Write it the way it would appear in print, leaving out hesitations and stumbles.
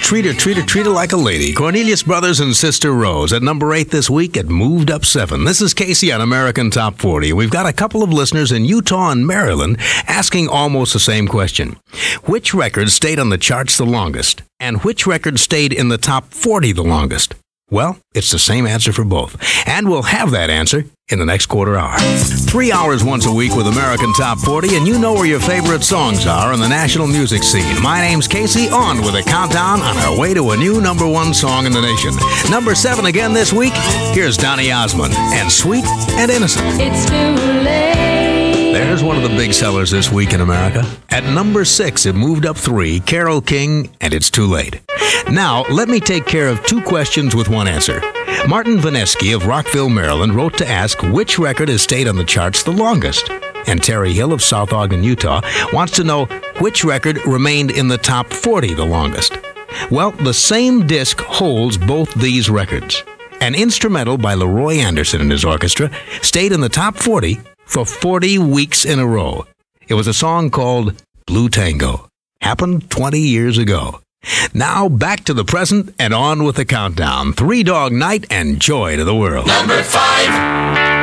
Treat her like a lady. Cornelius Brothers and Sister Rose. At number 8 this week, it moved up 7. This is Casey on American Top 40. We've got a couple of listeners in Utah and Maryland asking almost the same question. Which record stayed on the charts the longest? And which record stayed in the top 40 the longest? Well, it's the same answer for both. And we'll have that answer in the next quarter hour. 3 hours once a week with American Top 40, and you know where your favorite songs are in the national music scene. My name's Casey, on with a countdown on our way to a new number 1 song in the nation. Number 7 again this week, here's Donny Osmond and Sweet and Innocent. It's too late. There's one of the big sellers this week in America. At number 6, it moved up 3, Carole King, and It's Too Late. Now, let me take care of 2 questions with 1 answer. Martin Vanesky of Rockville, Maryland, wrote to ask which record has stayed on the charts the longest. And Terry Hill of South Ogden, Utah, wants to know which record remained in the top 40 the longest. Well, the same disc holds both these records. An instrumental by Leroy Anderson and his orchestra stayed in the top 40 for 40 weeks in a row. It was a song called Blue Tango. Happened 20 years ago. Now back to the present and on with the countdown. 3 Dog Night and Joy to the World. Number 5.